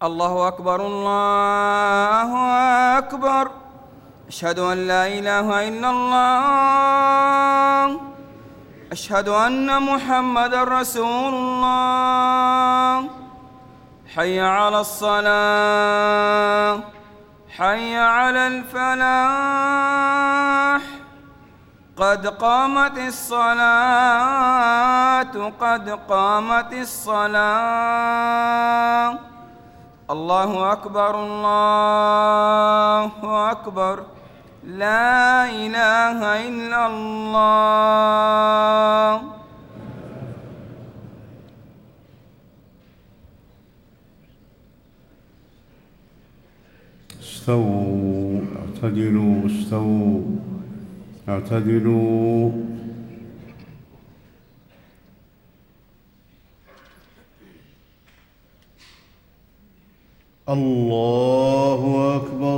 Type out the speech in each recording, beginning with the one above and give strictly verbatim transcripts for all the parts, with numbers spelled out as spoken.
الله أكبر الله أكبر. أشهد أن لا إله إلا الله. أشهد أن محمدًا رسول الله. حي على الصلاة، حي على الفلاح، قد قامت الصلاة، قد قامت الصلاة. الله أكبر الله أكبر. لا إله إلا الله. استووا، اعتدلوا، استووا، اعتدلوا. الله أكبر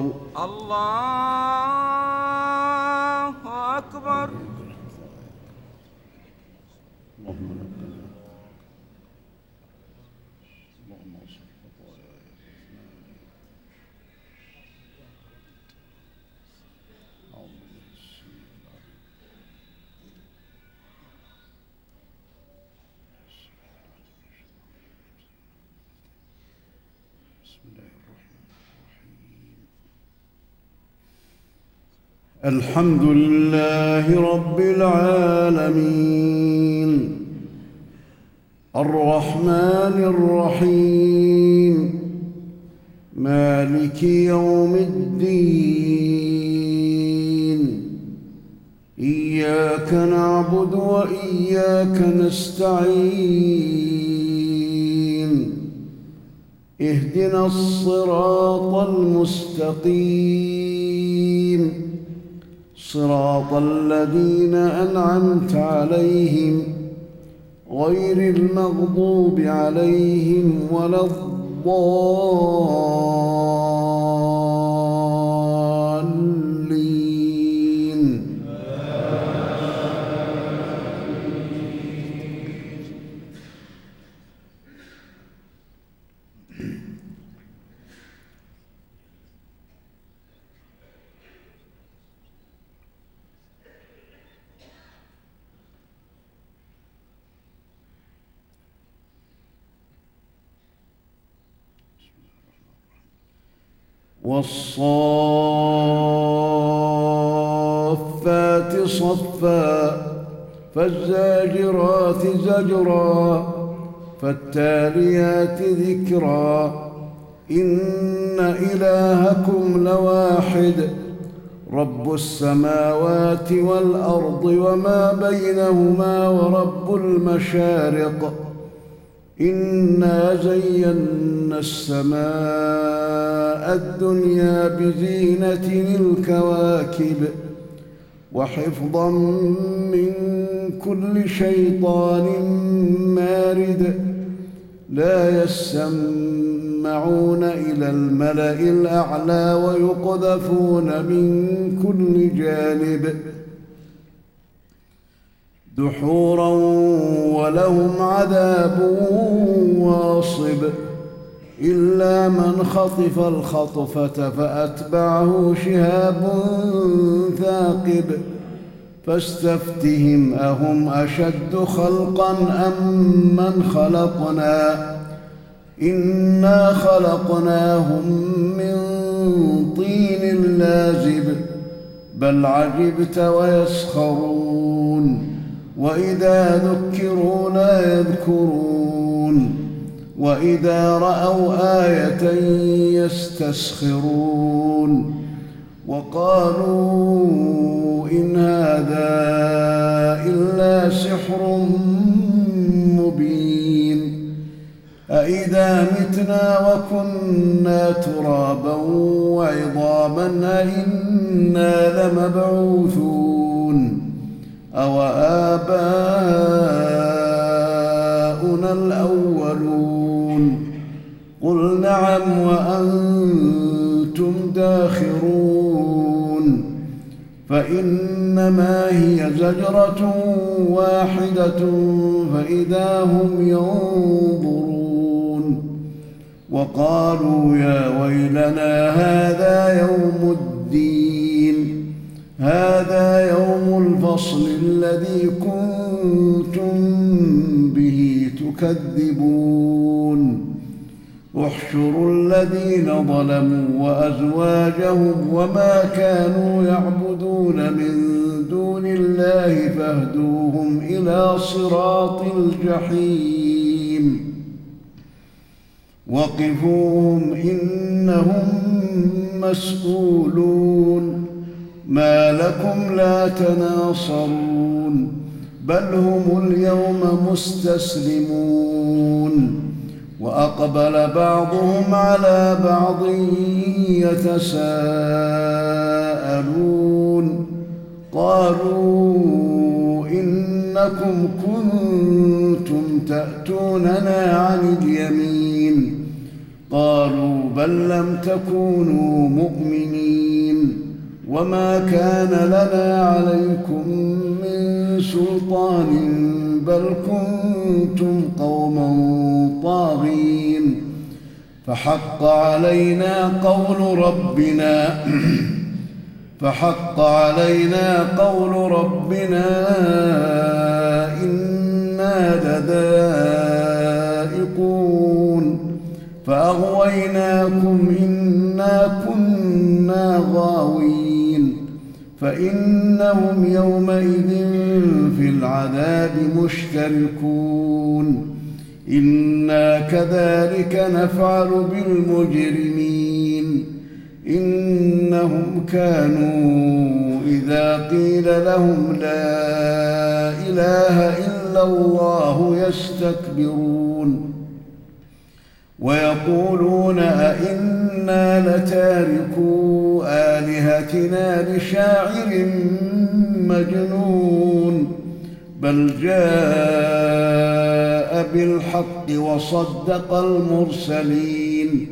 الله أكبر. اللهم الحمد لله رب العالمين الرحمن الرحيم مالك يوم الدين إياك نعبد وإياك نستعين اهدنا الصراط المستقيم صراط الذين أنعمت عليهم غير المغضوب عليهم ولا الضالين. والصافات صفا فالزاجرات زجرا فالتاليات ذكرا إن إلهكم لواحد رب السماوات والأرض وما بينهما ورب المشارق إنا زينا السماء الدنيا بزينة الكواكب وحفظا من كل شيطان مارد لا يسمعون إلى الملأ الأعلى ويقذفون من كل جانب دحورا ولهم عذاب واصب إلا من خطف الخطفة فأتبعه شهاب ثاقب فاستفتهم أهم أشد خلقا أم من خلقنا إنا خلقناهم من طين لازب بل عجبت ويسخرون وإذا ذكروا لا يذكرون وإذا رأوا آية يستسخرون وقالوا إن هذا إلا سحر مبين أإذا متنا وكنا ترابا وعظاما أإنا لمبعوثون أو آباؤنا الأولون قل نعم وأنتم داخرون فإنما هي زجرة واحدة فإذا هم ينظرون وقالوا يا ويلنا هذا يوم الدين هذا يوم الفصل الذي كنتم به تكذبون احشروا الذين ظلموا وأزواجهم وما كانوا يعبدون من دون الله فاهدوهم إلى صراط الجحيم وقفوهم إنهم مسؤولون ما لكم لا تناصرون بل هم اليوم مستسلمون وأقبل بعضهم على بعض يتساءلون قالوا إنكم كنتم تأتوننا عن اليمين قالوا بل لم تكونوا مؤمنين وما كان لنا عليكم من سلطان بل كنتم قوما طاغين فحق علينا قول ربنا فحق علينا قول ربنا إنا لذائقون فأغويناكم إنا كنا غاوين فإنهم يومئذ في العذاب مشتركون إنا كذلك نفعل بالمجرمين إنهم كانوا إذا قيل لهم لا إله إلا الله يستكبرون ويقولون أئنا لتاركو آلهتنا لشاعر مجنون بل جاء بالحق وصدق المرسلين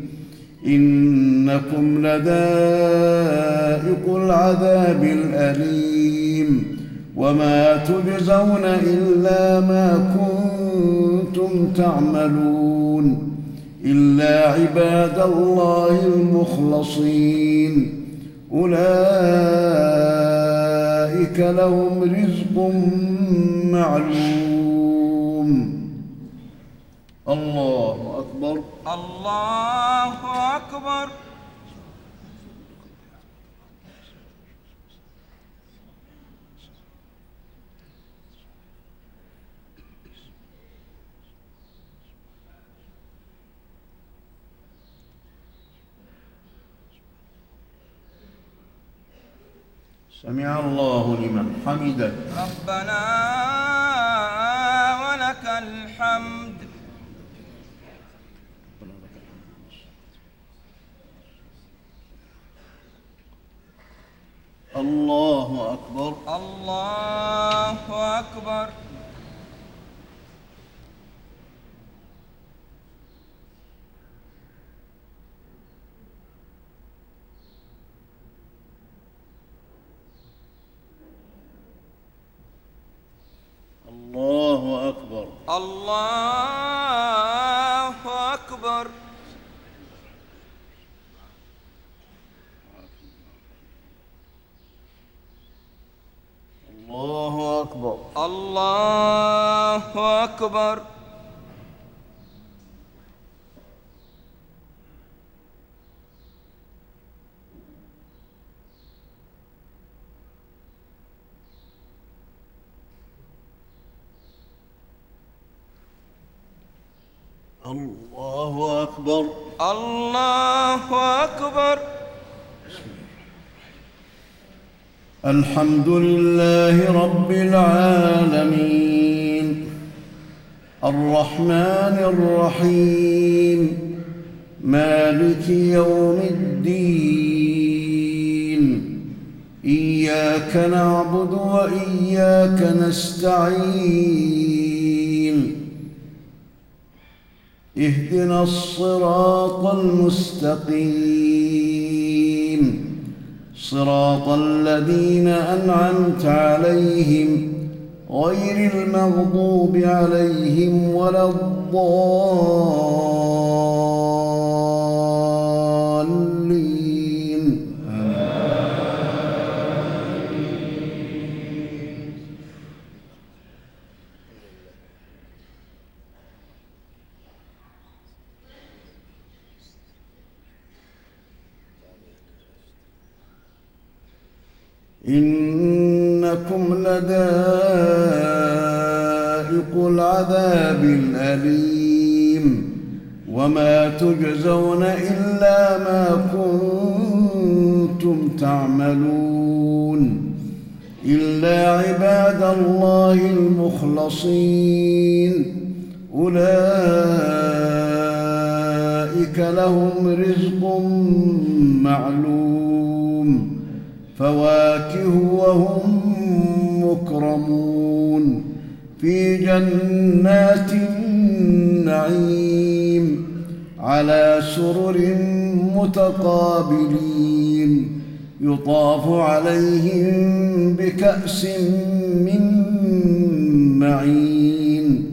إنكم لذائقو العذاب الأليم وما تجزون إلا ما كنتم تعملون إلا عباد الله المخلصين أولئك لهم رزق معلوم. الله أكبر. الله أكبر. سمع الله لمن حمده. ربنا ولك الحمد. الله أكبر. الله أكبر. الله أكبر. الله أكبر. الله أكبر. الله أكبر. الله أكبر. الله أكبر. الحمد لله رب العالمين الرحمن الرحيم مالك يوم الدين إياك نعبد وإياك نستعين اهدنا الصراط المستقيم صراط الذين أنعمت عليهم غير المغضوب عليهم ولا الضالين إنكم لذائقو العذاب الأليم وما تجزون إلا ما كنتم تعملون إلا عباد الله المخلصين أولئك لهم رزق معلوم فواكه وهم مكرمون في جنات النعيم على سرر متقابلين يطاف عليهم بكأس من معين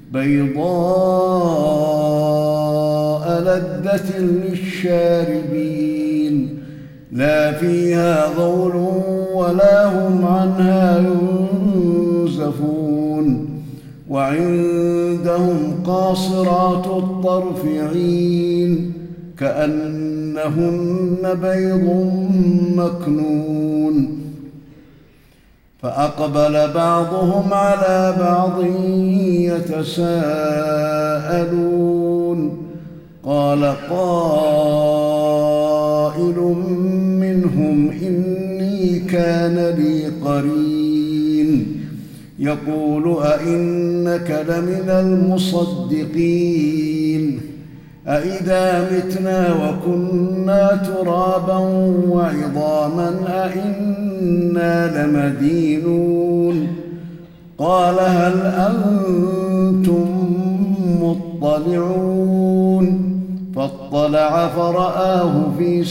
بيضاء لذة للشاربين لا فيها غول ولا هم عنها ينزفون وعندهم قاصرات الطرف عين كأنهن بيض مكنون فأقبل بعضهم على بعض يتساءلون قال قائل منهم إني كان لي قرين يقول أئنك لمن المصدقين أئذا متنا وكنا ترابا وعظاما أئنا لمدينون قال هل أنتم مطلعون فاطلع فرآه في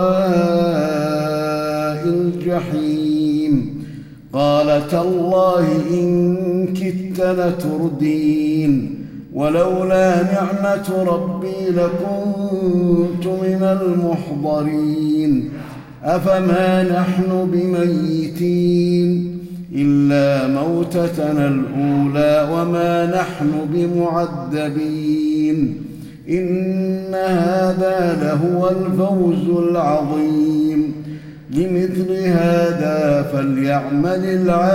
سواء الجحيم قال تالله إن كدت لتردين ولولا نعمة ربي لكنت من المحضرين أفما نحن بميتين إلا موتتنا الأولى وما نحن بمعذبين إن هذا لهو الفوز العظيم لمثل هذا فليعمل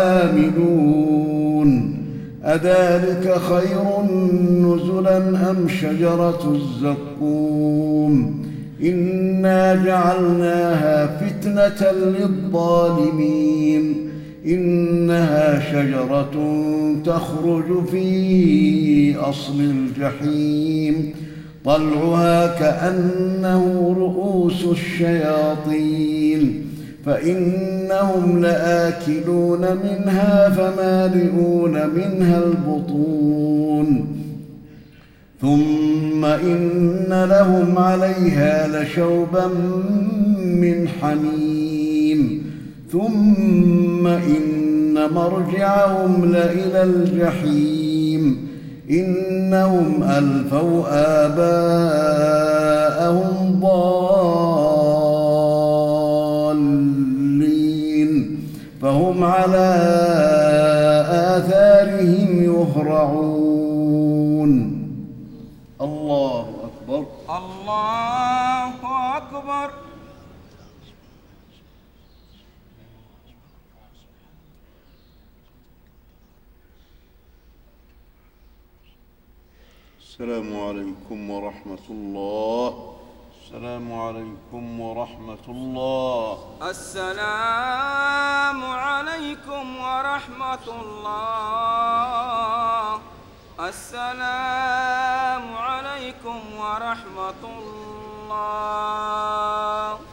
العاملون أذلك خير نزلا أم شجرة الزقوم إنا جعلناها فتنة للظالمين إنها شجرة تخرج في أصل الجحيم طلعها كأنه رؤوس الشياطين فإنهم لآكلون منها فمالئون منها البطون ثم إن لهم عليها لشوبا من حميم ثم إن مرجعهم لإلى الجحيم إنهم ألفوا آباءهم ضالين فهم على آثارهم يهرعون الله أكبر الله أكبر. السلام عليكم ورحمة الله. السلام عليكم ورحمة الله. السلام عليكم ورحمة الله. السلام عليكم ورحمة الله.